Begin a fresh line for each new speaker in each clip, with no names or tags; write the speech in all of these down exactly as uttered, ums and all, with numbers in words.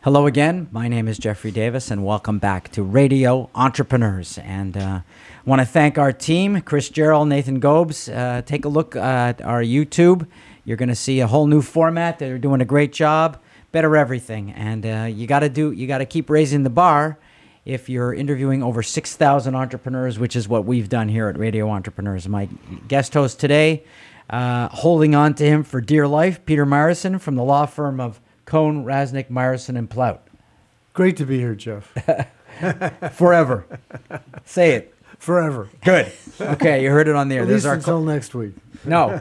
Hello again. My name is Jeffrey Davis, and welcome back to Radio Entrepreneurs. And uh, I want to thank our team, Chris Gerald, Nathan Gobes. Uh, take a look at our YouTube. You're going to see a whole new format. They're doing a great job. Better everything. And uh, you got to do. You got to keep raising the bar if you're interviewing over six thousand entrepreneurs, which is what we've done here at Radio Entrepreneurs. My guest host today, uh, holding on to him for dear life, Peter Myerson from the law firm of Cohn, Rasnick, Myerson, and Plout.
Great to be here, Jeff.
Forever. Say it.
Forever.
Good. Okay, you heard it on the air.
At
There's
least
our
until
co-
next week.
No.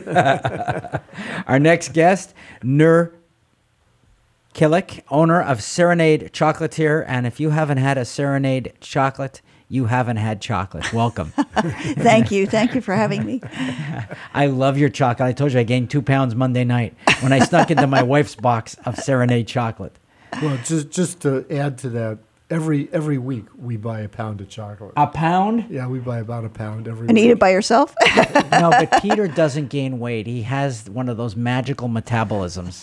Our next guest, Nur Kilik, owner of Serenade Chocolatier. And if you haven't had a Serenade chocolate, you haven't had chocolate. Welcome.
Thank you. Thank you for having me.
I love your chocolate. I told you I gained two pounds Monday night when I snuck into my wife's box of Serenade chocolate.
Well, just just to add to that, every every week we buy a pound of chocolate.
A pound?
Yeah, we buy about a pound every
And
week.
eat it by yourself?
No, but Peter doesn't gain weight. He has one of those magical metabolisms.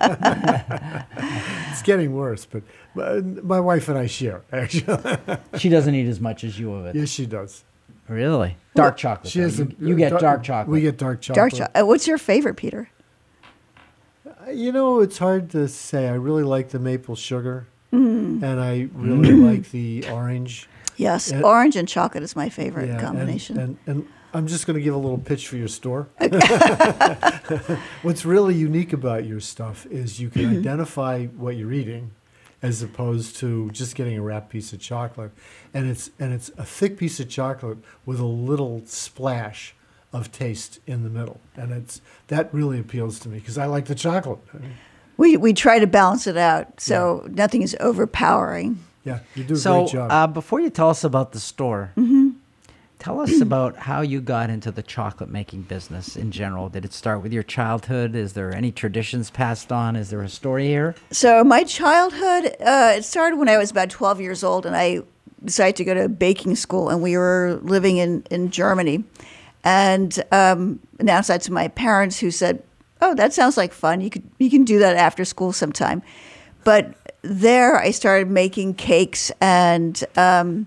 It's getting worse, but my, my wife and I share, actually.
She doesn't eat as much as you of it.
Yes, she does.
Really? Dark chocolate.
She
though.
has
you,
a-
you get
dark-
dark chocolate.
We get dark chocolate.
Dark chocolate. What's your favorite, Peter?
You know, it's hard to say. I really like the maple sugar, and I really like the orange.
Yes,
Uh,
orange and chocolate is my favorite
Yeah, and-
combination.
And, and I'm just going to give a little pitch for your store. What's really unique about your stuff is you can identify what you're eating, as opposed to just getting a wrapped piece of chocolate, and it's and it's a thick piece of chocolate with a little splash of taste in the middle, and it's that really appeals to me because I like the chocolate. I mean,
we we try to balance it out so nothing is overpowering.
yeah, you do a
So
great job.
uh, before you tell us about the store, tell us about how you got into the chocolate making business in general. Did it start with your childhood? Is there any traditions passed on? Is there a story here?
So my childhood, uh, it started when I was about twelve years old, and I decided to go to baking school, and we were living in, in Germany. And um, announced that to my parents, who said, "Oh, that sounds like fun. You could you can do that after school sometime." But there, I started making cakes, and um,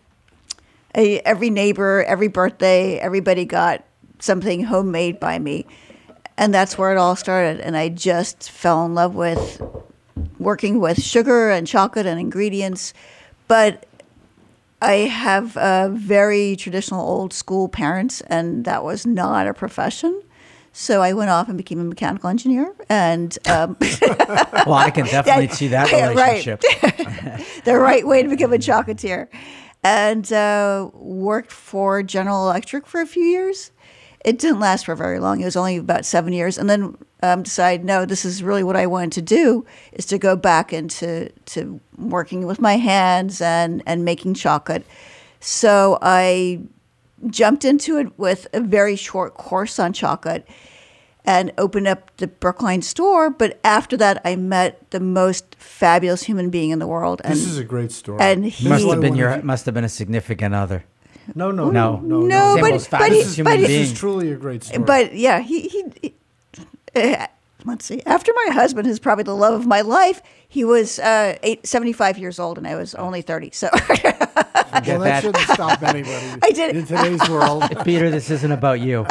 I, every neighbor, every birthday, everybody got something homemade by me, and that's where it all started. And I just fell in love with working with sugar and chocolate and ingredients, but I have uh, very traditional old school parents, and that was not a profession. So I went off and became a mechanical engineer. And um,
Well, I can definitely see that
Yeah, right.
relationship.
the right way to become a chocolatier. And uh, worked for General Electric for a few years. It didn't last for very long. It was only about seven years. And then um, decided, no, this is really what I wanted to do, is to go back into to working with my hands and, and making chocolate. So I jumped into it with a very short course on chocolate and opened up the Brookline store. But after that, I met the most fabulous human being in the world. And,
this is a great story.
and he
Must have
I
been
wanted
your
to-
must have been a significant other.
no, no,
No.
no, no,
No,
Same
but-
most
but
fabulous
he-
human
but he-
This
being.
is truly a great story.
But yeah, he, he, he uh, let's see. After my husband, who's probably the love of my life, he was uh, eight, seventy-five years old, and I was only thirty. So
Forget
well, that
that.
shouldn't stop anybody
I did-
in today's world.
Peter, this isn't about you.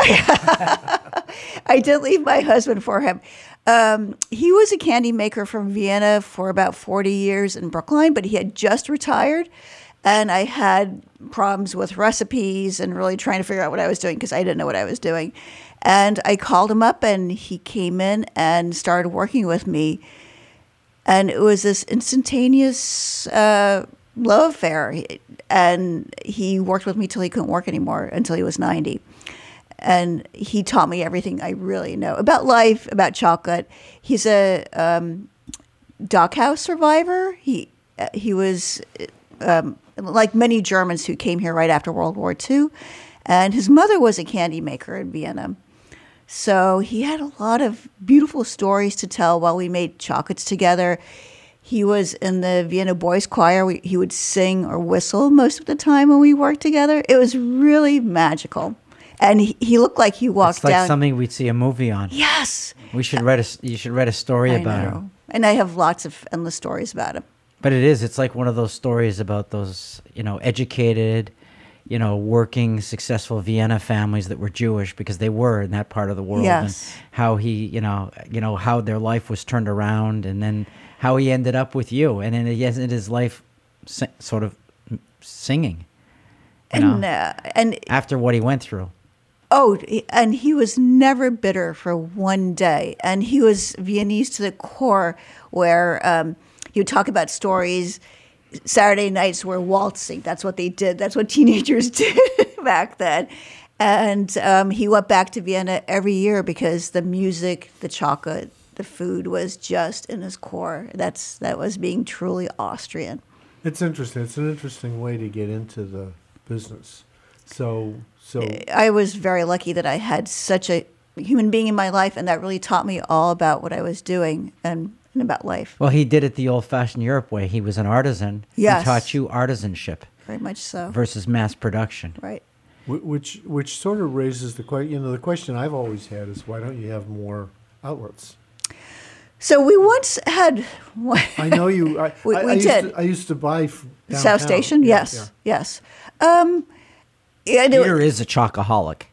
I did leave my husband for him. Um, he was a candy maker from Vienna for about forty years in Brookline, but he had just retired. And I had problems with recipes and really trying to figure out what I was doing because I didn't know what I was doing. And I called him up, and he came in and started working with me. And it was this instantaneous uh, love affair. And he worked with me till he couldn't work anymore, until he was ninety. And he taught me everything I really know about life, about chocolate. He's a um, Dachau survivor. He uh, he was um, like many Germans who came here right after World War Two, and his mother was a candy maker in Vienna. So he had a lot of beautiful stories to tell while we made chocolates together. He was in the Vienna Boys Choir. We, he would sing or whistle most of the time when we worked together. It was really magical. And he, he looked like he walked
It's like
down.
something we'd see a movie on.
Yes.
We should write a. You should write a story
I
about
know.
him.
And I have lots of endless stories about him.
But it is. It's like one of those stories about those, you know, educated, you know, working, successful Vienna families that were Jewish because they were in that part of the world.
Yes.
And how he, you know, you know, how their life was turned around, and then how he ended up with you, and then he ended his life si- sort of singing. You
And
know,
uh, and
after what he went through.
oh, and he was never bitter for one day, and he was Viennese to the core, where um, he would talk about stories. Saturday nights were waltzing. That's what they did. That's what teenagers did back then. And um, he went back to Vienna every year because the music, the chocolate, the food was just in his core. That's that was being truly Austrian.
It's interesting. It's an interesting way to get into the business. So, so
I was very lucky that I had such a human being in my life, and that really taught me all about what I was doing and, and about life.
Well, he did it the old-fashioned Europe way. He was an artisan.
Yes.
He taught you artisanship
Very much so.
versus mass production.
Right.
wh- which which sort of raises the question. You know, the question I've always had is why don't you have more outlets?
So we once had
I know you. I,
We-
I,
we
I used
did.
To, I used to buy f-
South
downtown.
Station.
Yeah,
Yes, yes. Um, yeah, I do-
Peter is a chocoholic.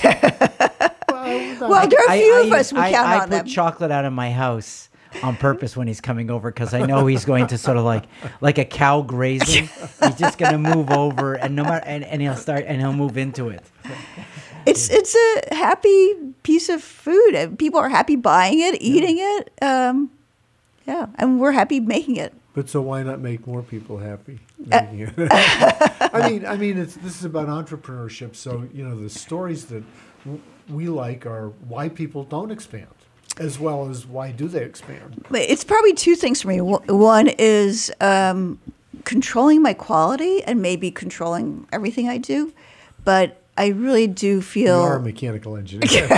well, there are a few of us we
I,
count
I
on
put
them.
chocolate out of my house on purpose when he's coming over because I know he's going to sort of like like a cow grazing. He's just going to move over, and no matter and, and he'll start and he'll move into it.
It's it's a happy piece of food. and People are happy buying it, eating it. Um, yeah, and we're happy making it.
But so why not make more people happy?
Uh,
making it? I mean, I mean, it's this is about entrepreneurship. So you know, the stories that w- we like are why people don't expand, as well as why do they expand.
But it's probably two things for me. One one is um, controlling my quality and maybe controlling everything I do. But I really do
You
feel
are a mechanical engineer.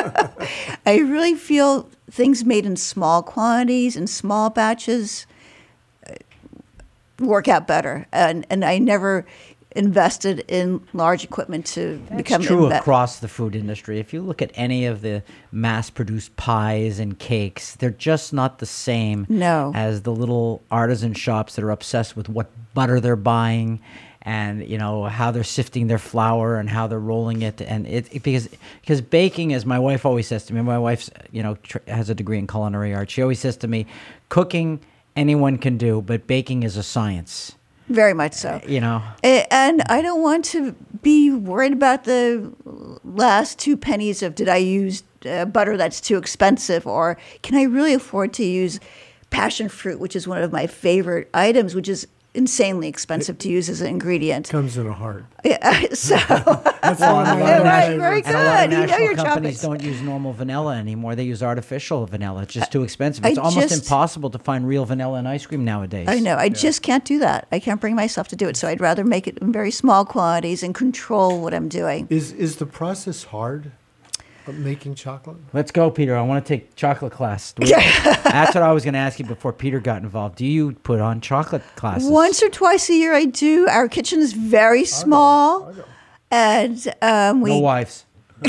I really feel things made in small quantities and small batches uh, work out better. And and I never invested in large equipment to
That's
become
true
inve-
across the food industry. If you look at any of the mass-produced pies and cakes, they're just not the same
No.
as the little artisan shops that are obsessed with what butter they're buying and you know how they're sifting their flour and how they're rolling it. And it, it because because baking, as my wife always says to me, my wife's you know tr- has a degree in culinary art. She always says to me, cooking anyone can do, but baking is a science.
Very much so.
You know.
A- And I don't want to be worried about the last two pennies of did I use uh, butter that's too expensive, or can I really afford to use passion fruit, which is one of my favorite items, which is insanely expensive to use as an ingredient.
Comes in a heart.
Yeah, so
That's
Well,
one of
and a
my
lot of
Right,
favorites.
very
And a lot of
good. You know
national
your
companies
chocolates.
don't use normal vanilla anymore. They use artificial vanilla. It's just too expensive.
I
It's almost
just-
impossible to find real vanilla in ice cream nowadays.
I know. I just can't do that. I can't bring myself to do it. So I'd rather make it in very small quantities and control what I'm doing.
Is is the process hard of making chocolate?
Let's go, Peter. I want to take chocolate class. Do we- That's what I was going to ask you before Peter got involved. Do you put on chocolate classes?
Once or twice a year, I do. Our kitchen is very small, and um, we
No wives.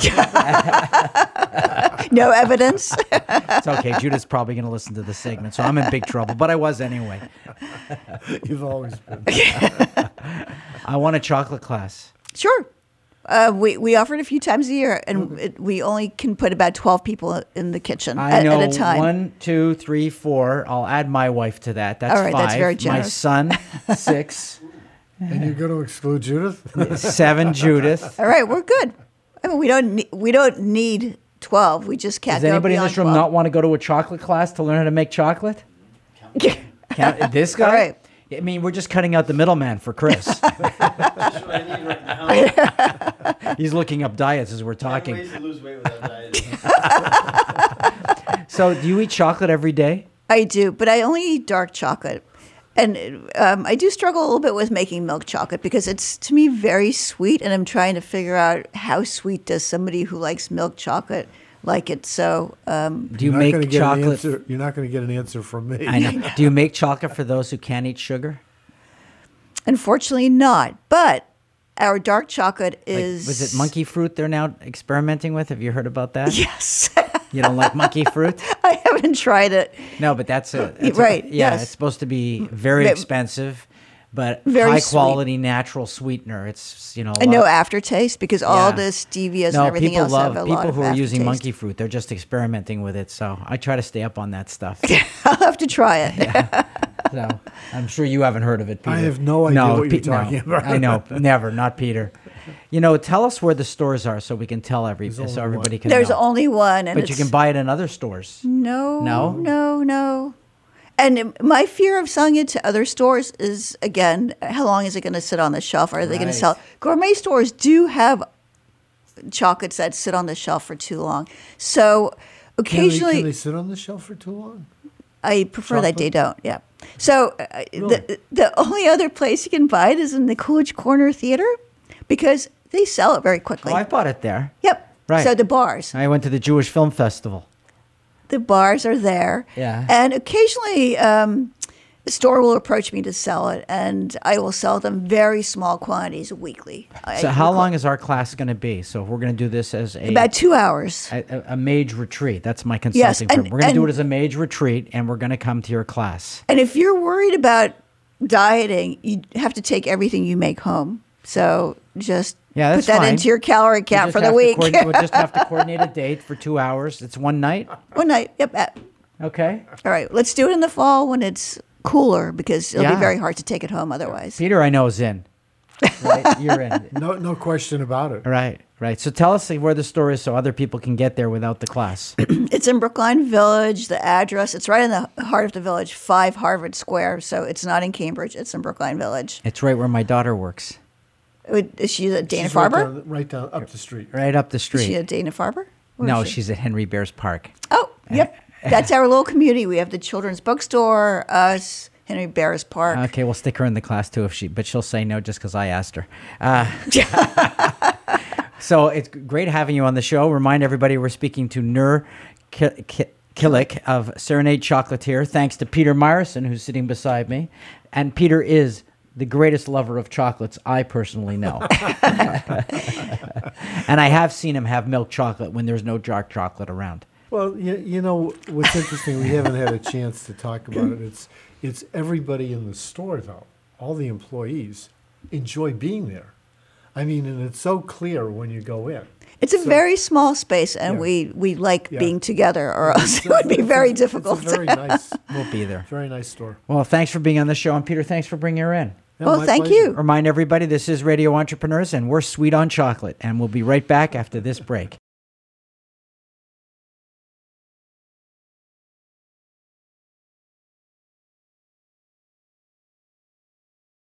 no evidence.
It's okay. Judith's probably going to listen to the segment, so I'm in big trouble. But I was anyway.
You've always been.
I want a chocolate class.
Sure. Uh, we we offer it a few times a year, and it, we only can put about twelve people in the kitchen
I
at,
know
at a time.
one, two, three, four. I'll add my wife to that. That's
All right,
five.
that's very
My
generous.
son, six.
And you're going to exclude Judith?
Seven, Judith.
All right, we're good. I mean, we don't ne- we don't need twelve. We just can't
Does
go
anybody in
beyond
this room
twelve.
not want to go to a chocolate class to learn how to make chocolate? Count, this guy?
All right.
I mean, we're just cutting out the middleman for Chris.
That's what I need right now.
He's looking up diets as we're
Ten
talking.
ways to lose weight without dieting.
So, do you eat chocolate every day?
I do, but I only eat dark chocolate. And um, I do struggle a little bit with making milk chocolate because it's, to me, very sweet. And I'm trying to figure out how sweet does somebody who likes milk chocolate like it. So um,
Do you
You're not
make
gonna get an
chocolate?
answer- You're not going to get an answer from me.
I know. Do you make chocolate for those who can't eat sugar?
unfortunately not. But our dark chocolate
Like,
is...
was it monkey fruit they're now experimenting with? Have you heard about that?
Yes.
You don't like monkey fruit?
I haven't tried it.
No, but that's a, it's a-
Right,
yeah,
yes.
it's supposed to be very
Ve-
expensive, but
Very
high
sweet.
quality natural sweetener. It's you know a
And no
lot-
aftertaste because all
Yeah.
the stevias
No,
and everything
people
else
love
have a
people
lot of
who are using
aftertaste.
monkey fruit. They're just experimenting with it. So I try to stay up on that stuff.
I'll have to try it.
So I'm sure you haven't heard of it, Peter.
I have no idea what you're
Pe-
talking
no,
about.
I know, never, not Peter. You know, tell us where the stores are so we can tell every
There's
so
only
everybody
one.
can
There's
know.
only one, and
but
it's,
you can buy it in other stores.
no,
No?
no, no. And my fear of selling it to other stores is again, how long is it going to sit on the shelf? Are they going
Right.
to sell? Gourmet stores do have chocolates that sit on the shelf for too long. So
Can they,
occasionally,
can they sit on the shelf for too long?
I prefer that
Chocolate?
they don't. Yeah. So uh,
Really?
the the only other place you can buy it is in the Coolidge Corner Theater because they sell it very quickly.
Oh, I bought it there.
Yep.
Right.
So the bars,
I went to the Jewish Film Festival.
the bars are there.
Yeah.
And occasionally, um, the store will approach me to sell it, and I will sell them very small quantities weekly.
So
I-
how long is our class going to be? So if we're going to do this as a
About two hours.
a, a- a mage retreat. That's my
Yes,
consulting firm.
and-
We're going to do
and-
it as a mage retreat, and we're going to come to your class.
And if you're worried about dieting, you have to take everything you make home. So just
Yeah,
put
that's
that
fine.
into your calorie
We
count
just
for the
have to
week.
coordinate- We'll just have to coordinate a date for two hours. It's one night.
One night. Yep. uh,
Okay.
All right. Let's do it in the fall when it's cooler because it'll
Yeah.
be very hard to take it home otherwise.
Peter, I know, is in. Right? You're in.
No, no question about it.
Right, right. So tell us where the store is so other people can get there without the class.
It's in Brookline Village. The address, it's right in the heart of the village, five Harvard Square. So it's not in Cambridge. It's in Brookline Village.
It's right where my daughter works,
Would- Is she at Dana
She's right
Farber?
down, right down up the street.
right up the
Is she
street.
at Dana Farber? Where
No,
is she?
she's at Henry Bears Park.
Oh, yep. That's our little community. We have the children's bookstore, us, Henry Bears Park.
Okay, we'll stick her in the class too if she, but she'll say no just because I asked her. Uh, so it's great having you on the show. Remind everybody we're speaking to Nur Ki- Ki- Killick of Serenade Chocolatier. Thanks to Peter Myerson, who's sitting beside me, and Peter is the greatest lover of chocolates I personally know. And I have seen him have milk chocolate when there's no dark chocolate around.
Well, you, you know what's interesting? We haven't had a chance to talk about it. It's it's everybody in the store though. All the employees enjoy being there. I mean, and it's so clear when you go in.
It's a
So-
very small space, and
Yeah.
we, we like
Yeah.
being together, or else
It's
it would
a-
be
it's a-
very
it's
difficult.
a very nice,
We'll be there.
very nice store.
Well, thanks for being on the show, and Peter, thanks for bringing her in.
Yeah,
Well,
my
thank
pleasure.
you.
Remind everybody this is Radio Entrepreneurs, and we're sweet on chocolate, and we'll be right back after this break.